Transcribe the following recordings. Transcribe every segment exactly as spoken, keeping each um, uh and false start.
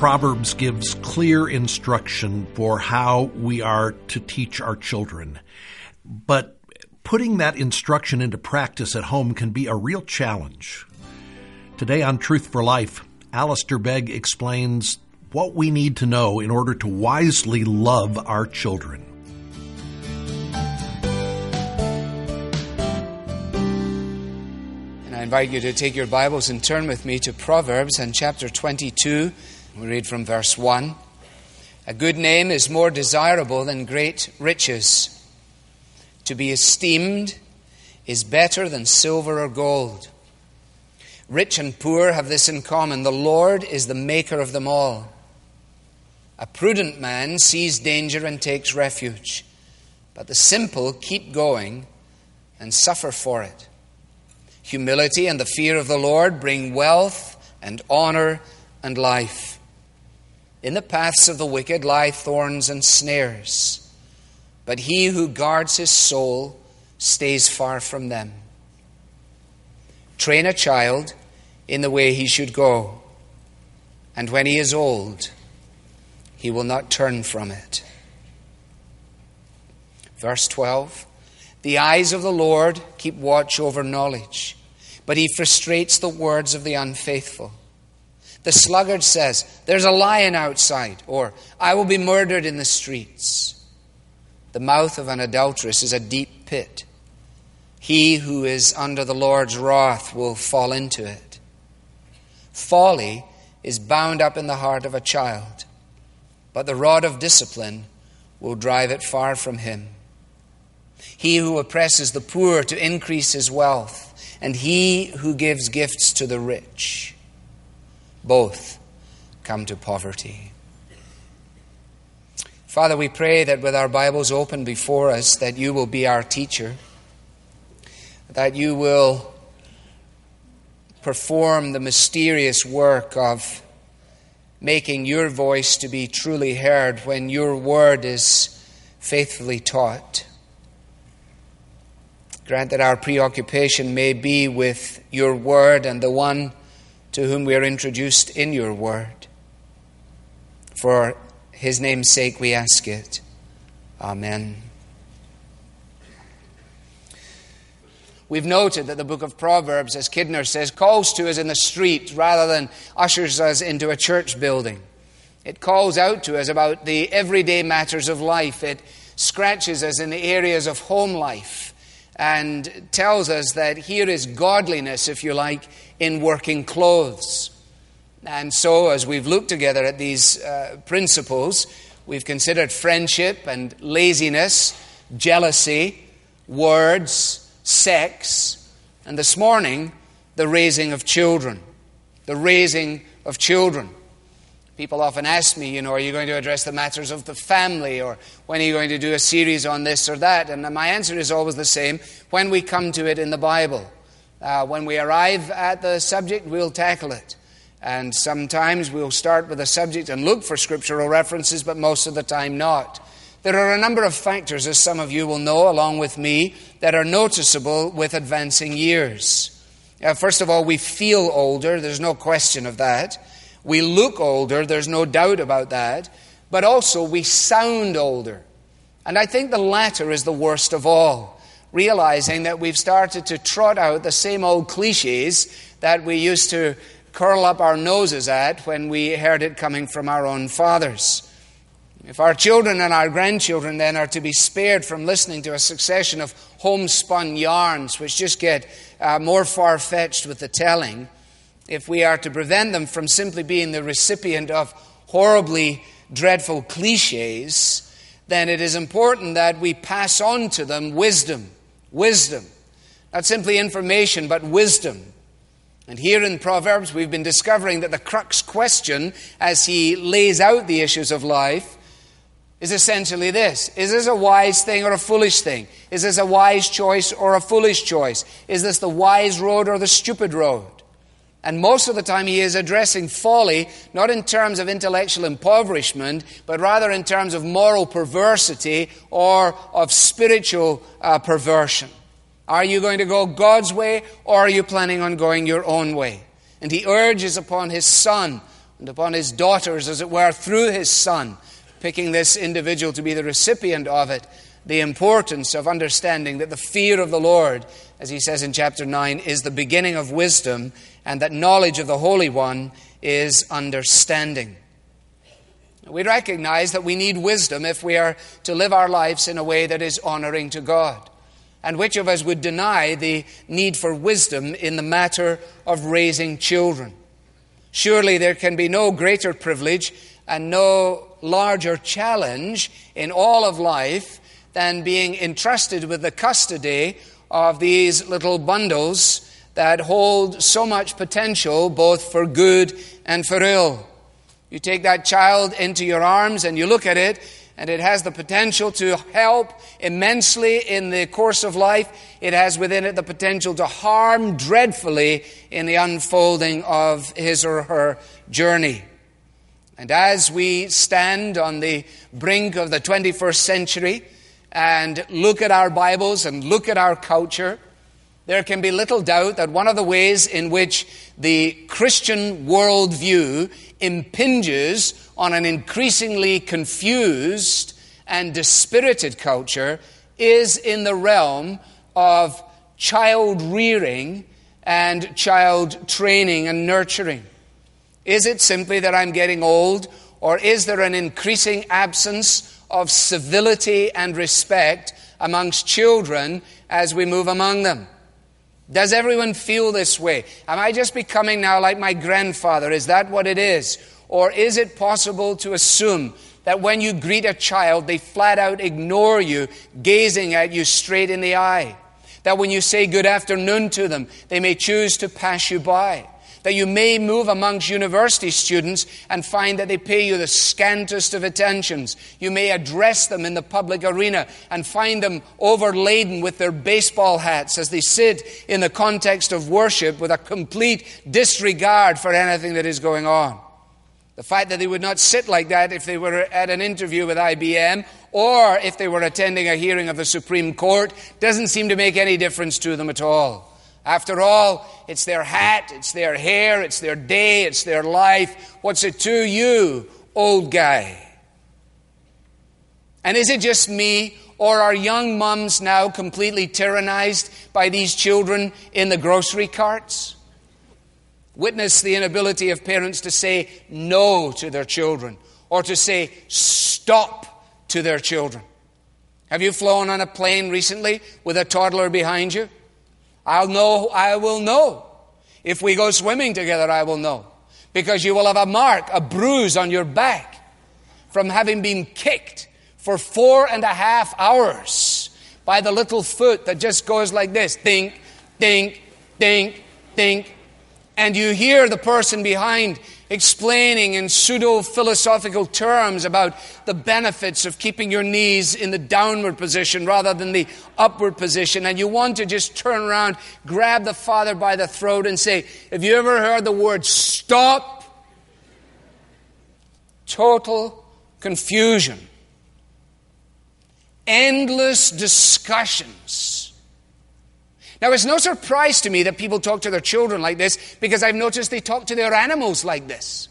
Proverbs gives clear instruction for how we are to teach our children. But putting that instruction into practice at home can be a real challenge. Today on Truth for Life, Alistair Begg explains what we need to know in order to wisely love our children. And I invite you to take your Bibles and turn with me to Proverbs and chapter twenty-two. We read from verse one. A good name is more desirable than great riches. To be esteemed is better than silver or gold. Rich and poor have this in common: the Lord is the maker of them all. A prudent man sees danger and takes refuge, but the simple keep going and suffer for it. Humility and the fear of the Lord bring wealth and honor and life. In the paths of the wicked lie thorns and snares, but he who guards his soul stays far from them. Train a child in the way he should go, and when he is old, he will not turn from it. Verse twelve, the eyes of the Lord keep watch over knowledge, but he frustrates the words of the unfaithful. The sluggard says, there's a lion outside, or I will be murdered in the streets. The mouth of an adulteress is a deep pit. He who is under the Lord's wrath will fall into it. Folly is bound up in the heart of a child, but the rod of discipline will drive it far from him. He who oppresses the poor to increase his wealth, and he who gives gifts to the rich, both come to poverty. Father, we pray that with our Bibles open before us, that you will be our teacher, that you will perform the mysterious work of making your voice to be truly heard when your word is faithfully taught. Grant that our preoccupation may be with your word and the one to whom we are introduced in your word. For his name's sake we ask it. Amen. We've noted that the book of Proverbs, as Kidner says, calls to us in the street rather than ushers us into a church building. It calls out to us about the everyday matters of life. It scratches us in the areas of home life and tells us that here is godliness, if you like, in working clothes. And so, as we've looked together at these uh, principles, we've considered friendship and laziness, jealousy, words, sex, and this morning, the raising of children. The raising of children. People often ask me, you know, are you going to address the matters of the family, or when are you going to do a series on this or that? And my answer is always the same: when we come to it in the Bible. Uh, when we arrive at the subject, we'll tackle it. And sometimes we'll start with a subject and look for scriptural references, but most of the time not. There are a number of factors, as some of you will know, along with me, that are noticeable with advancing years. Uh, first of all, we feel older. There's no question of that. We look older. There's no doubt about that. But also, we sound older. And I think the latter is the worst of all, realizing that we've started to trot out the same old cliches that we used to curl up our noses at when we heard it coming from our own fathers. If our children and our grandchildren then are to be spared from listening to a succession of homespun yarns which just get uh, more far-fetched with the telling, if we are to prevent them from simply being the recipient of horribly dreadful cliches, then it is important that we pass on to them wisdom. Wisdom. Not simply information, but wisdom. And here in Proverbs, we've been discovering that the crux question, as he lays out the issues of life, is essentially this: is this a wise thing or a foolish thing? Is this a wise choice or a foolish choice? Is this the wise road or the stupid road? And most of the time he is addressing folly, not in terms of intellectual impoverishment, but rather in terms of moral perversity or of spiritual uh, perversion. Are you going to go God's way, or are you planning on going your own way? And he urges upon his son and upon his daughters, as it were, through his son, picking this individual to be the recipient of it, the importance of understanding that the fear of the Lord, as he says in chapter nine, is the beginning of wisdom, and that knowledge of the Holy One is understanding. We recognize that we need wisdom if we are to live our lives in a way that is honoring to God. And which of us would deny the need for wisdom in the matter of raising children? Surely there can be no greater privilege and no larger challenge in all of life than being entrusted with the custody of these little bundles that hold so much potential both for good and for ill. You take that child into your arms and you look at it, and it has the potential to help immensely in the course of life. It has within it the potential to harm dreadfully in the unfolding of his or her journey. And as we stand on the brink of the twenty-first century and look at our Bibles and look at our culture, there can be little doubt that one of the ways in which the Christian worldview impinges on an increasingly confused and dispirited culture is in the realm of child rearing and child training and nurturing. Is it simply that I'm getting old, or is there an increasing absence of civility and respect amongst children as we move among them? Does everyone feel this way? Am I just becoming now like my grandfather? Is that what it is? Or is it possible to assume that when you greet a child, they flat out ignore you, gazing at you straight in the eye? That when you say good afternoon to them, they may choose to pass you by? That you may move amongst university students and find that they pay you the scantest of attentions. You may address them in the public arena and find them overladen with their baseball hats as they sit in the context of worship with a complete disregard for anything that is going on. The fact that they would not sit like that if they were at an interview with I B M or if they were attending a hearing of the Supreme Court doesn't seem to make any difference to them at all. After all, it's their hat, it's their hair, it's their day, it's their life. What's it to you, old guy? And is it just me, or are young mums now completely tyrannized by these children in the grocery carts? Witness the inability of parents to say no to their children, or to say stop to their children. Have you flown on a plane recently with a toddler behind you? I'll know, I will know. If we go swimming together, I will know. Because you will have a mark, a bruise on your back from having been kicked for four and a half hours by the little foot that just goes like this. Dink, dink, dink, dink. And you hear the person behind explaining in pseudo-philosophical terms about the benefits of keeping your knees in the downward position rather than the upward position. And you want to just turn around, grab the father by the throat and say, have you ever heard the word stop? Total confusion. Endless discussions. Now, it's no surprise to me that people talk to their children like this, because I've noticed they talk to their animals like this.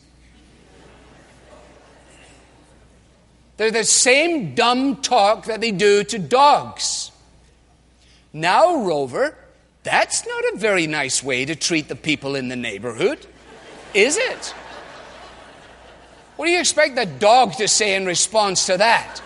They're the same dumb talk that they do to dogs. Now, Rover, that's not a very nice way to treat the people in the neighborhood, is it? What do you expect the dog to say in response to that?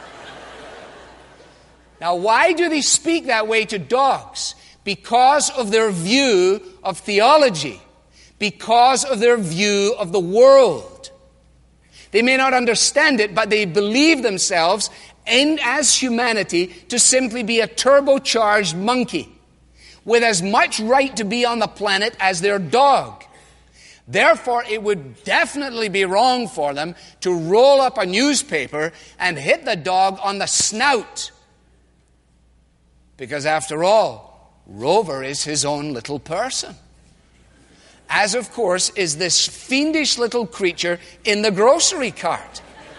Now, why do they speak that way to dogs? Because of their view of theology, because of their view of the world. They may not understand it, but they believe themselves, in, as humanity, to simply be a turbocharged monkey with as much right to be on the planet as their dog. Therefore, it would definitely be wrong for them to roll up a newspaper and hit the dog on the snout. Because after all, Rover is his own little person. As, of course, is this fiendish little creature in the grocery cart.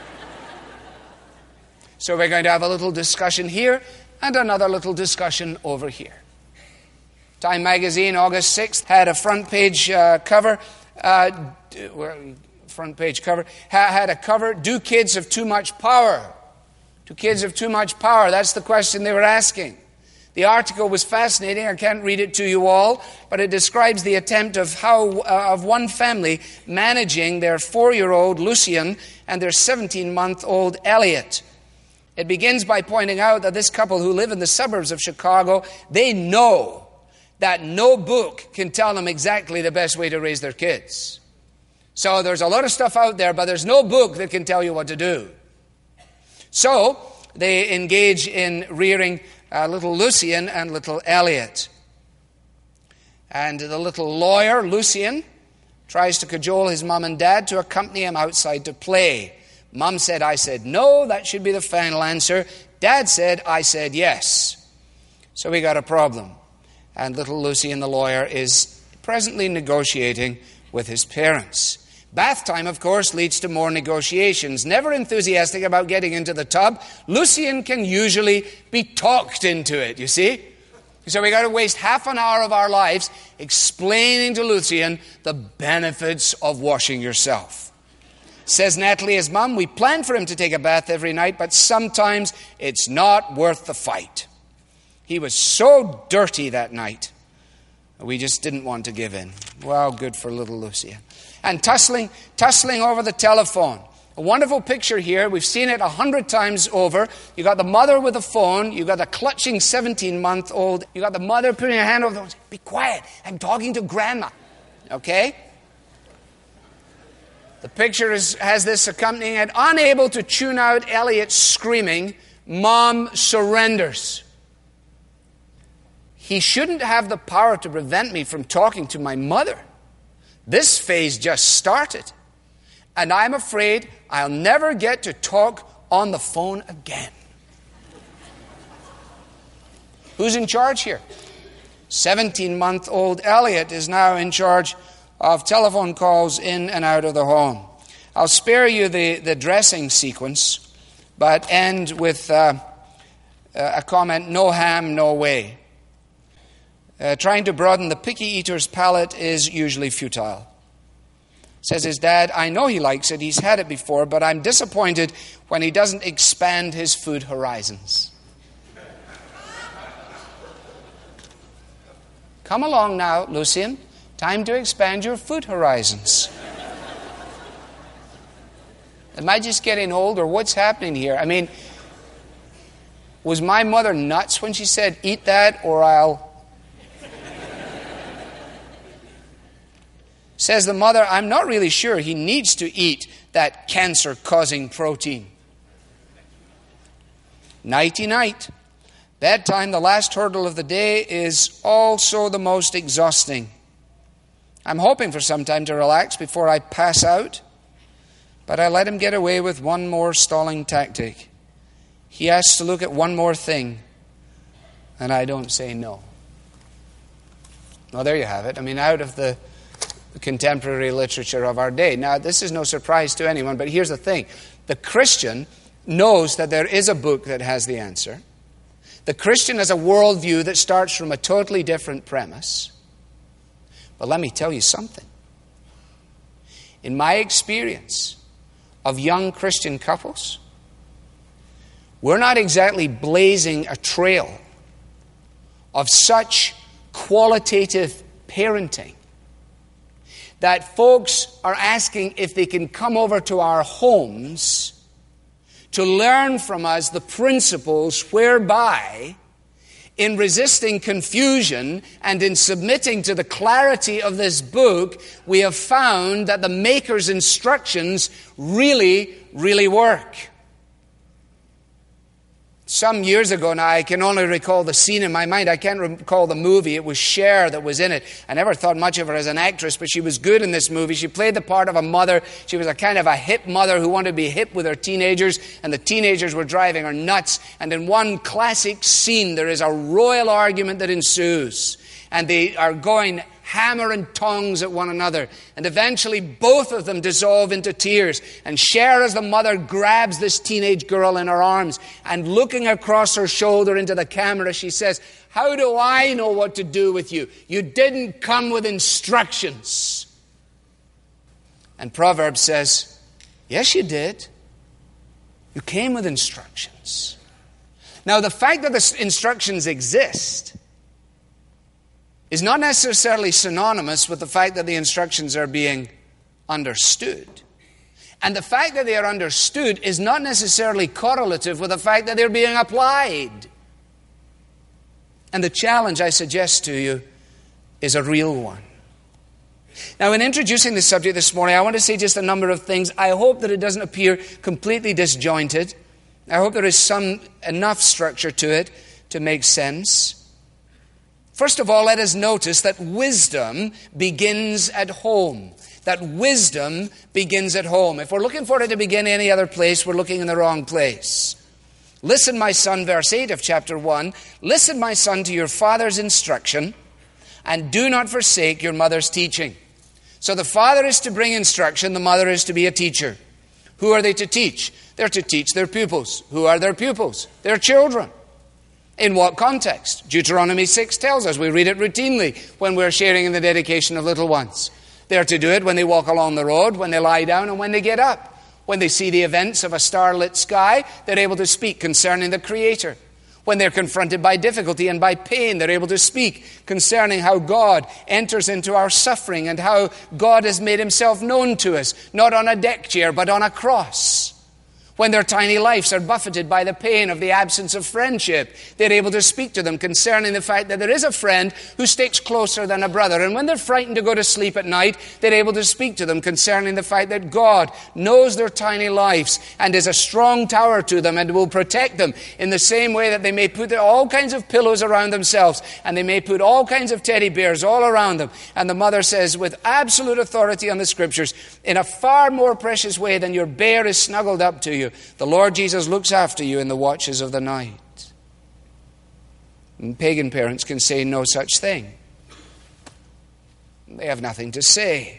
So we're going to have a little discussion here and another little discussion over here. Time magazine, August sixth, had a front page uh, cover. Uh, front page cover, ha- had a cover, do kids have too much power? Do kids have too much power? That's the question they were asking. The article was fascinating. I can't read it to you all, but it describes the attempt of how uh, of one family managing their four-year-old Lucien and their seventeen-month-old Elliot. It begins by pointing out that this couple who live in the suburbs of Chicago, they know that no book can tell them exactly the best way to raise their kids. So there's a lot of stuff out there, but there's no book that can tell you what to do. So they engage in rearing uh, little Lucien and little Elliot. And the little lawyer, Lucien, tries to cajole his mom and dad to accompany him outside to play. Mom said, I said no, that should be the final answer. Dad said, I said yes. So we got a problem. And little Lucien, the lawyer, is presently negotiating with his parents. Bath time, of course, leads to more negotiations. Never enthusiastic about getting into the tub, Lucien can usually be talked into it, you see? So we got to waste half an hour of our lives explaining to Lucien the benefits of washing yourself. Says Natalie, his mum, we plan for him to take a bath every night, but sometimes it's not worth the fight. He was so dirty that night. We just didn't want to give in. Well, good for little Lucien. And tussling, tussling over the telephone. A wonderful picture here. We've seen it a hundred times over. You got the mother with the phone. You got the clutching seventeen-month-old. You got the mother putting her hand over the phone. Be quiet. I'm talking to grandma. Okay? The picture is, has this accompanying it. Unable to tune out Elliot screaming, Mom surrenders. He shouldn't have the power to prevent me from talking to my mother. This phase just started, and I'm afraid I'll never get to talk on the phone again. Who's in charge here? seventeen-month-old Elliot is now in charge of telephone calls in and out of the home. I'll spare you the, the dressing sequence, but end with uh, a comment, no ham, no way. Uh, trying to broaden the picky eater's palate is usually futile. Says his dad, I know he likes it, he's had it before, but I'm disappointed when he doesn't expand his food horizons. Come along now, Lucien. Time to expand your food horizons. Am I just getting old, or what's happening here? I mean, was my mother nuts when she said, eat that or I'll... Says the mother, I'm not really sure he needs to eat that cancer-causing protein. Nighty-night. Bedtime, the last hurdle of the day, is also the most exhausting. I'm hoping for some time to relax before I pass out, but I let him get away with one more stalling tactic. He asks to look at one more thing, and I don't say no. Well, there you have it. I mean, out of the contemporary literature of our day. Now, this is no surprise to anyone, but here's the thing. The Christian knows that there is a book that has the answer. The Christian has a worldview that starts from a totally different premise. But let me tell you something. In my experience of young Christian couples, we're not exactly blazing a trail of such qualitative parenting that folks are asking if they can come over to our homes to learn from us the principles whereby, in resisting confusion and in submitting to the clarity of this book, we have found that the Maker's instructions really, really work. Some years ago now, I can only recall the scene in my mind. I can't recall the movie. It was Cher that was in it. I never thought much of her as an actress, but she was good in this movie. She played the part of a mother. She was a kind of a hip mother who wanted to be hip with her teenagers, and the teenagers were driving her nuts. And in one classic scene, there is a royal argument that ensues. And they are going hammer and tongs at one another. And eventually both of them dissolve into tears. And Cher, as the mother, grabs this teenage girl in her arms. And looking across her shoulder into the camera, she says, how do I know what to do with you? You didn't come with instructions. And Proverbs says, yes, you did. You came with instructions. Now, the fact that the instructions exist is not necessarily synonymous with the fact that the instructions are being understood. And the fact that they are understood is not necessarily correlative with the fact that they're being applied. And the challenge I suggest to you is a real one. Now, in introducing this subject this morning, I want to say just a number of things. I hope that it doesn't appear completely disjointed. I hope there is some enough structure to it to make sense. First of all, let us notice that wisdom begins at home. That wisdom begins at home. If we're looking for it to begin any other place, we're looking in the wrong place. Listen, my son, verse eight of chapter one. Listen, my son, to your father's instruction, and do not forsake your mother's teaching. So the father is to bring instruction, the mother is to be a teacher. Who are they to teach? They're to teach their pupils. Who are their pupils? Their children. In what context? Deuteronomy six tells us. We read it routinely when we're sharing in the dedication of little ones. They're to do it when they walk along the road, when they lie down, and when they get up. When they see the events of a starlit sky, they're able to speak concerning the Creator. When they're confronted by difficulty and by pain, they're able to speak concerning how God enters into our suffering and how God has made himself known to us, not on a deck chair, but on a cross. When their tiny lives are buffeted by the pain of the absence of friendship, they're able to speak to them concerning the fact that there is a friend who sticks closer than a brother. And when they're frightened to go to sleep at night, they're able to speak to them concerning the fact that God knows their tiny lives and is a strong tower to them and will protect them in the same way that they may put all kinds of pillows around themselves and they may put all kinds of teddy bears all around them. And the mother says with absolute authority on the Scriptures, in a far more precious way than your bear is snuggled up to you, the Lord Jesus looks after you in the watches of the night. And pagan parents can say no such thing. They have nothing to say.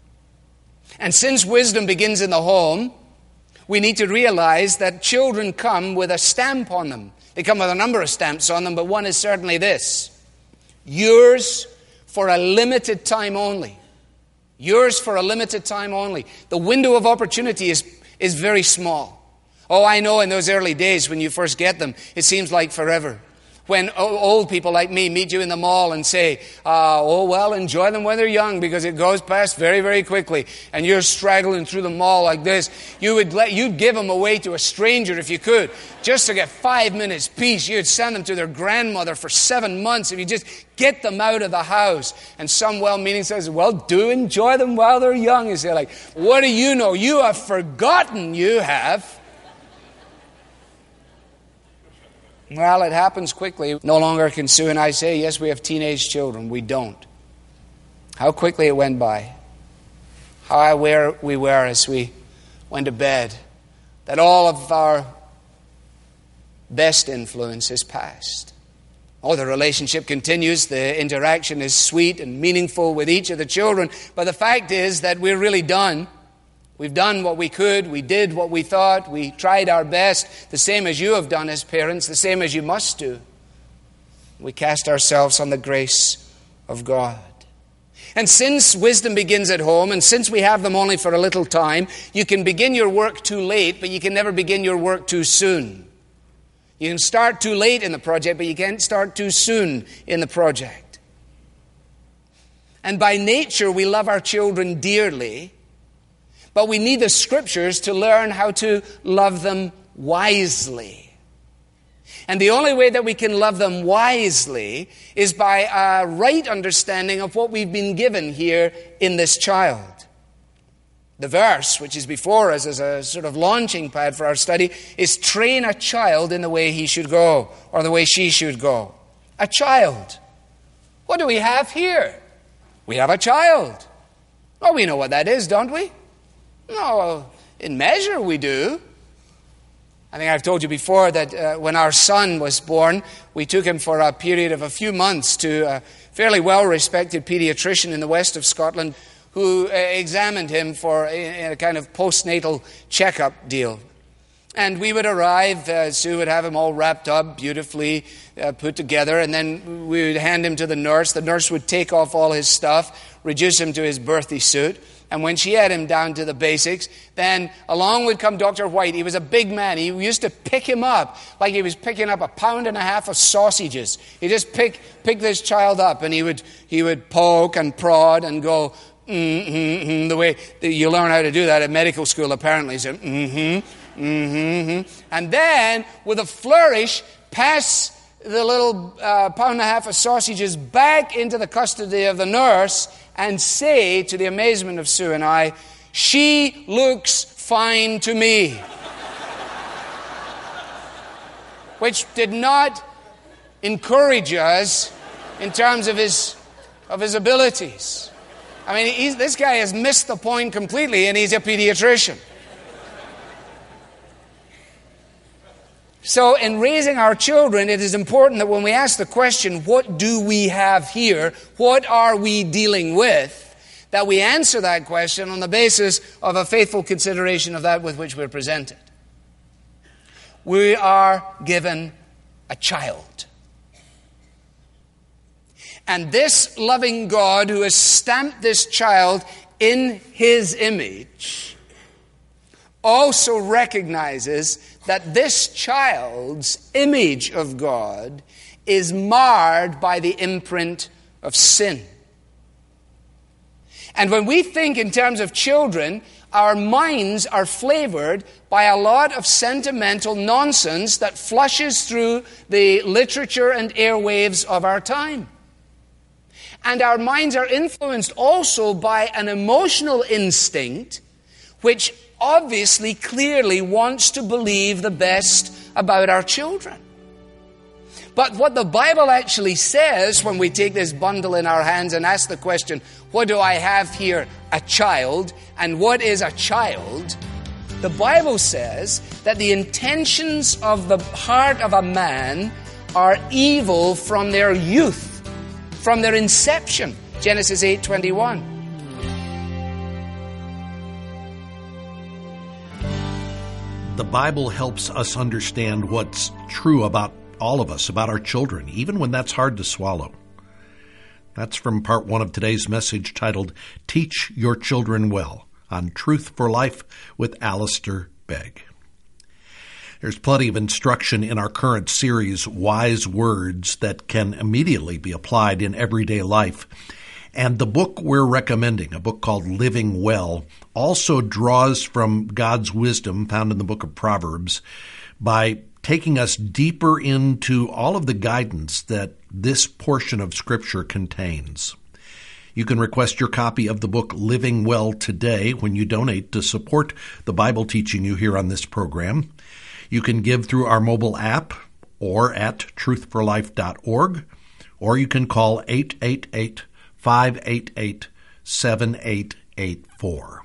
And since wisdom begins in the home, we need to realize that children come with a stamp on them. They come with a number of stamps on them, but one is certainly this: yours for a limited time only. Yours for a limited time only. The window of opportunity is is very small. Oh, I know in those early days when you first get them, it seems like forever. When old people like me meet you in the mall and say, uh, oh, well, enjoy them when they're young because it goes past very, very quickly. And you're straggling through the mall like this. You would let, you'd give them away to a stranger if you could, just to get five minutes peace. You'd send them to their grandmother for seven months if you just get them out of the house. And some well-meaning says, well, do enjoy them while they're young. You say, like, what do you know? You have forgotten, you have. Well, it happens quickly. No longer can Sue and I say, yes, we have teenage children. We don't. How quickly it went by. How aware we were as we went to bed that all of our best influence is past. Oh, the relationship continues. The interaction is sweet and meaningful with each of the children. But the fact is that we're really done. We've done what we could. We did what we thought. We tried our best, the same as you have done as parents, the same as you must do. We cast ourselves on the grace of God. And since wisdom begins at home, and since we have them only for a little time, you can begin your work too late, but you can never begin your work too soon. You can start too late in the project, but you can't start too soon in the project. And by nature, we love our children dearly, but we need the Scriptures to learn how to love them wisely. And the only way that we can love them wisely is by a right understanding of what we've been given here in this child. The verse, which is before us as a sort of launching pad for our study, is train a child in the way he should go, or the way she should go. A child. What do we have here? We have a child. Oh, we know what that is, don't we? No, in measure we do. I think I've told you before that uh, when our son was born, we took him for a period of a few months to a fairly well-respected pediatrician in the west of Scotland who uh, examined him for a, a kind of postnatal checkup deal. And we would arrive, uh, Sue would have him all wrapped up, beautifully uh, put together, and then we would hand him to the nurse. The nurse would take off all his stuff, reduce him to his birthday suit, And when she had him down to the basics, then along would come Doctor White. He was a big man. He used to pick him up like he was picking up a pound and a half of sausages. He just pick pick this child up, and he would he would poke and prod and go, mm-hmm, the way that you learn how to do that at medical school, apparently. So, mm-hmm, mm-hmm. And then, with a flourish, pass the little uh, pound and a half of sausages back into the custody of the nurse and say, to the amazement of Sue and I, "She looks fine to me." Which did not encourage us in terms of his of his abilities. I mean, he's, this guy has missed the point completely, and he's a pediatrician. So in raising our children, it is important that when we ask the question, what do we have here? What are we dealing with? That we answer that question on the basis of a faithful consideration of that with which we're presented. We are given a child. And this loving God who has stamped this child in His image also recognizes that this child's image of God is marred by the imprint of sin. And when we think in terms of children, our minds are flavored by a lot of sentimental nonsense that flushes through the literature and airwaves of our time. And our minds are influenced also by an emotional instinct which obviously, clearly wants to believe the best about our children. But what the Bible actually says when we take this bundle in our hands and ask the question, what do I have here? A child. And what is a child? The Bible says that the intentions of the heart of a man are evil from their youth, from their inception. Genesis eight twenty-one. The Bible helps us understand what's true about all of us, about our children, even when that's hard to swallow. That's from part one of today's message titled, Teach Your Children Well, on Truth for Life with Alistair Begg. There's plenty of instruction in our current series, Wise Words, that can immediately be applied in everyday life. And the book we're recommending, a book called Living Well, also draws from God's wisdom found in the book of Proverbs by taking us deeper into all of the guidance that this portion of Scripture contains. You can request your copy of the book Living Well today when you donate to support the Bible teaching you hear on this program. You can give through our mobile app or at truth for life dot org, or you can call eight eight eight, five eight eight, seven eight eight four.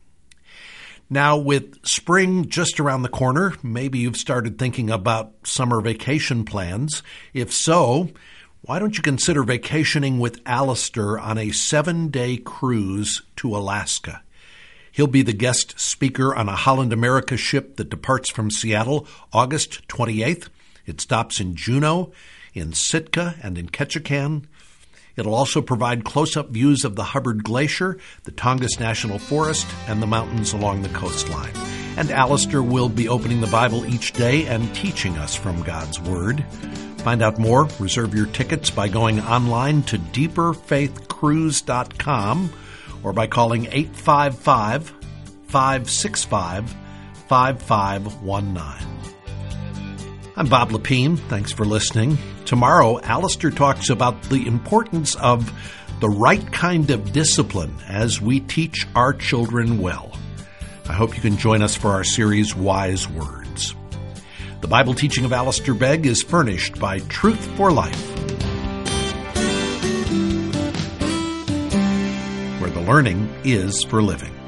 Now, with spring just around the corner, maybe you've started thinking about summer vacation plans. If so, why don't you consider vacationing with Alistair on a seven-day cruise to Alaska? He'll be the guest speaker on a Holland America ship that departs from Seattle August twenty-eighth. It stops in Juneau, in Sitka, and in Ketchikan. It'll also provide close-up views of the Hubbard Glacier, the Tongass National Forest, and the mountains along the coastline. And Alistair will be opening the Bible each day and teaching us from God's Word. Find out more, reserve your tickets by going online to deeper faith cruise dot com or by calling eight five five, five six five, five five one nine. I'm Bob Lepine. Thanks for listening. Tomorrow, Alistair talks about the importance of the right kind of discipline as we teach our children well. I hope you can join us for our series, Wise Words. The Bible teaching of Alistair Begg is furnished by Truth for Life, where the learning is for living.